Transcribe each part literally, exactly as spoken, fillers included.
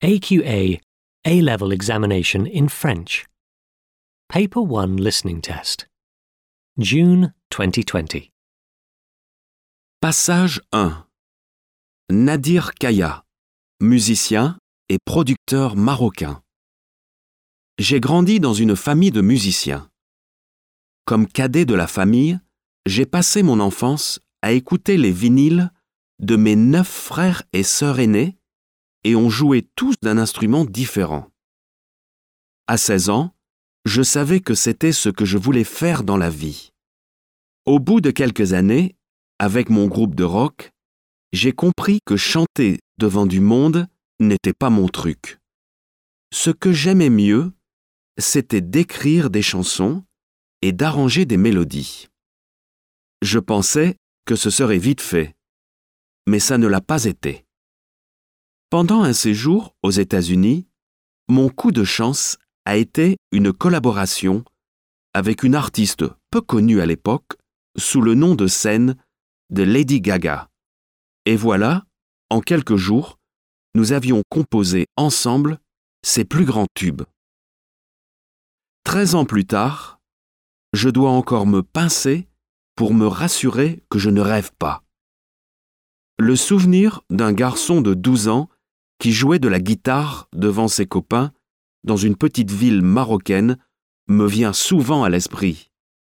A Q A A-Level Examination in French. Paper one Listening Test. June twenty twenty. Passage un. Nadir Kaya, musicien et producteur marocain. J'ai grandi dans une famille de musiciens. Comme cadet de la famille, j'ai passé mon enfance à écouter les vinyles de mes neuf frères et sœurs aînés et on jouait tous d'un instrument différent. À seize ans, je savais que c'était ce que je voulais faire dans la vie. Au bout de quelques années, avec mon groupe de rock, j'ai compris que chanter devant du monde n'était pas mon truc. Ce que j'aimais mieux, c'était d'écrire des chansons et d'arranger des mélodies. Je pensais que ce serait vite fait, mais ça ne l'a pas été. Pendant un séjour aux États-Unis, mon coup de chance a été une collaboration avec une artiste peu connue à l'époque sous le nom de scène de Lady Gaga. Et voilà, en quelques jours, nous avions composé ensemble ses plus grands tubes. Treize ans plus tard, je dois encore me pincer pour me rassurer que je ne rêve pas. Le souvenir d'un garçon de douze ans qui jouait de la guitare devant ses copains dans une petite ville marocaine me vient souvent à l'esprit.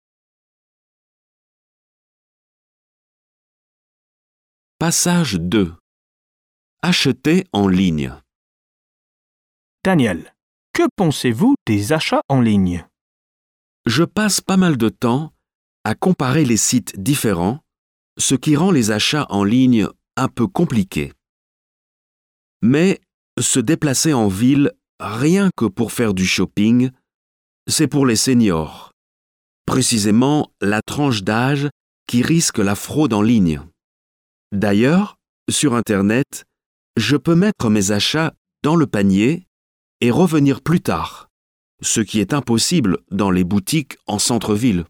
Passage deux. Acheter en ligne. Daniel, que pensez-vous des achats en ligne? Je passe pas mal de temps à comparer les sites différents, ce qui rend les achats en ligne un peu compliqués. Mais se déplacer en ville rien que pour faire du shopping, c'est pour les seniors, précisément la tranche d'âge qui risque la fraude en ligne. D'ailleurs, sur Internet, je peux mettre mes achats dans le panier et revenir plus tard, ce qui est impossible dans les boutiques en centre-ville.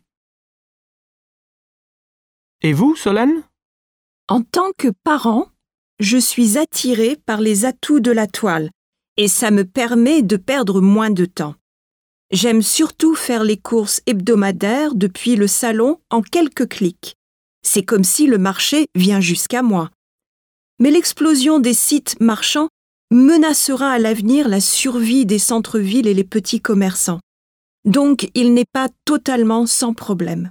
Et vous, Solène? En tant que parent, je suis attirée par les atouts de la toile et ça me permet de perdre moins de temps. J'aime surtout faire les courses hebdomadaires depuis le salon en quelques clics. C'est comme si le marché vient jusqu'à moi. Mais l'explosion des sites marchands menacera à l'avenir la survie des centres-villes et les petits commerçants. Donc, il n'est pas totalement sans problème.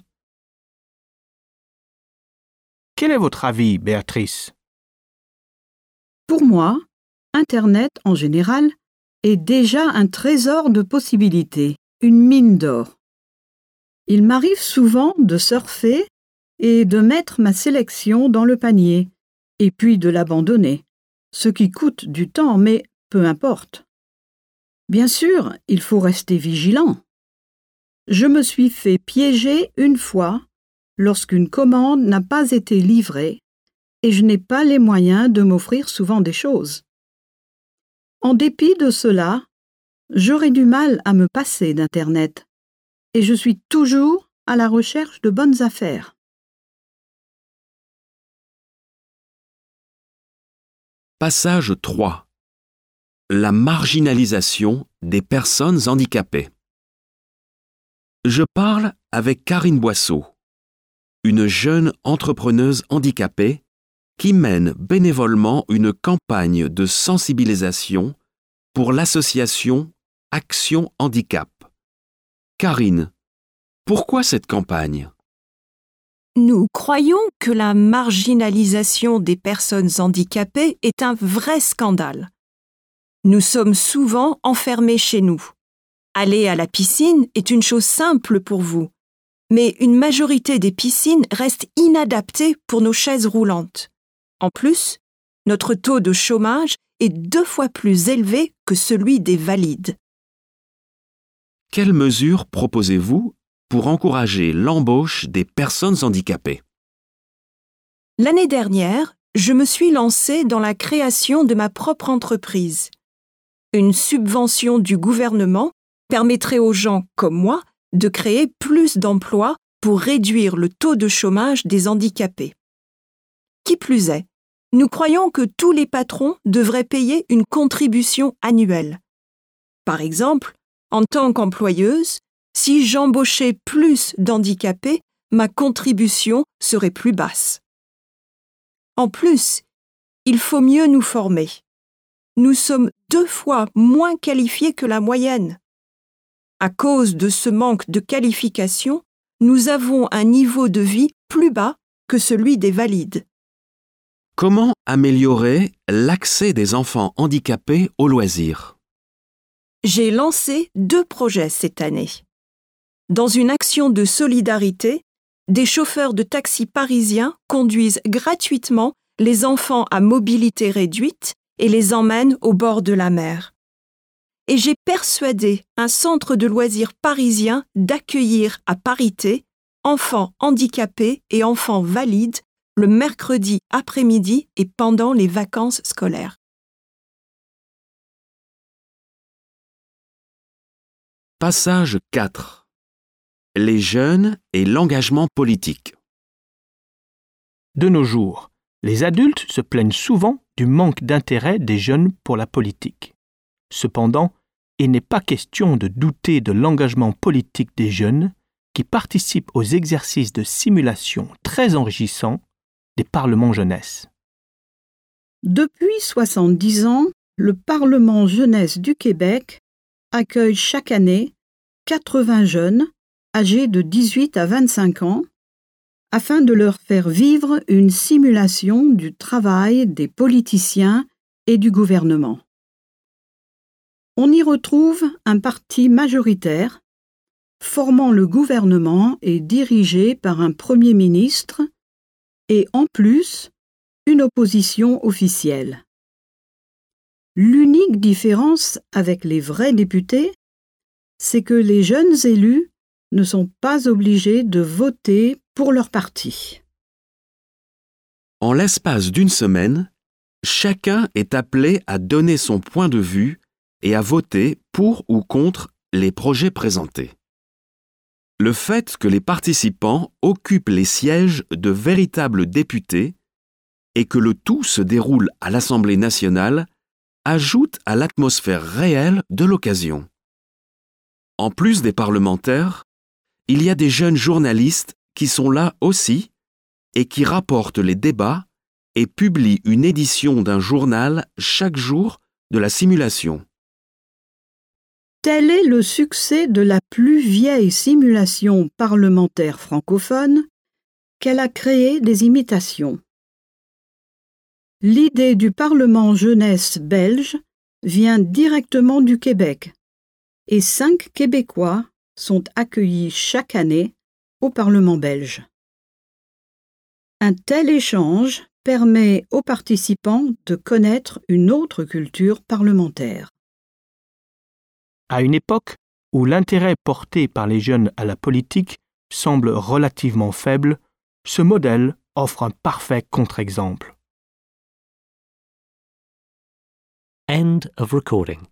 Quel est votre avis, Béatrice? Pour moi, Internet en général est déjà un trésor de possibilités, une mine d'or. Il m'arrive souvent de surfer et de mettre ma sélection dans le panier, et puis de l'abandonner, ce qui coûte du temps, mais peu importe. Bien sûr, il faut rester vigilant. Je me suis fait piéger une fois lorsqu'une commande n'a pas été livrée et je n'ai pas les moyens de m'offrir souvent des choses. En dépit de cela, j'aurais du mal à me passer d'Internet et je suis toujours à la recherche de bonnes affaires. Passage trois. La marginalisation des personnes handicapées. Je parle avec Karine Boisseau, une jeune entrepreneuse handicapée qui mène bénévolement une campagne de sensibilisation pour l'association Action Handicap. Karine, pourquoi cette campagne? Nous croyons que la marginalisation des personnes handicapées est un vrai scandale. Nous sommes souvent enfermés chez nous. Aller à la piscine est une chose simple pour vous, mais une majorité des piscines restent inadaptées pour nos chaises roulantes. En plus, notre taux de chômage est deux fois plus élevé que celui des valides. Quelles mesures proposez-vous pour encourager l'embauche des personnes handicapées? L'année dernière, je me suis lancée dans la création de ma propre entreprise. Une subvention du gouvernement permettrait aux gens comme moi de créer plus d'emplois pour réduire le taux de chômage des handicapés. Qui plus est, Nous croyons que tous les patrons devraient payer une contribution annuelle. Par exemple, en tant qu'employeuse, si j'embauchais plus d'handicapés, ma contribution serait plus basse. En plus, il faut mieux nous former. Nous sommes deux fois moins qualifiés que la moyenne. À cause de ce manque de qualification, nous avons un niveau de vie plus bas que celui des valides. Comment améliorer l'accès des enfants handicapés aux loisirs? J'ai lancé deux projets cette année. Dans une action de solidarité, des chauffeurs de taxi parisiens conduisent gratuitement les enfants à mobilité réduite et les emmènent au bord de la mer. Et j'ai persuadé un centre de loisirs parisien d'accueillir à parité enfants handicapés et enfants valides le mercredi après-midi et pendant les vacances scolaires. Passage quatre. Les jeunes et l'engagement politique. De nos jours, les adultes se plaignent souvent du manque d'intérêt des jeunes pour la politique. Cependant, il n'est pas question de douter de l'engagement politique des jeunes qui participent aux exercices de simulation très enrichissants des parlements jeunesse. Depuis soixante-dix ans, le Parlement jeunesse du Québec accueille chaque année quatre-vingts jeunes âgés de dix-huit à vingt-cinq ans afin de leur faire vivre une simulation du travail des politiciens et du gouvernement. On y retrouve un parti majoritaire formant le gouvernement et dirigé par un premier ministre et en plus une opposition officielle. L'unique différence avec les vrais députés, c'est que les jeunes élus ne sont pas obligés de voter pour leur parti. En l'espace d'une semaine, chacun est appelé à donner son point de vue et à voter pour ou contre les projets présentés. Le fait que les participants occupent les sièges de véritables députés et que le tout se déroule à l'Assemblée nationale ajoute à l'atmosphère réelle de l'occasion. En plus des parlementaires, il y a des jeunes journalistes qui sont là aussi et qui rapportent les débats et publient une édition d'un journal chaque jour de la simulation. Tel est le succès de la plus vieille simulation parlementaire francophone qu'elle a créé des imitations. L'idée du Parlement jeunesse belge vient directement du Québec et cinq Québécois sont accueillis chaque année au Parlement belge. Un tel échange permet aux participants de connaître une autre culture parlementaire. À une époque où l'intérêt porté par les jeunes à la politique semble relativement faible, ce modèle offre un parfait contre-exemple. End of recording.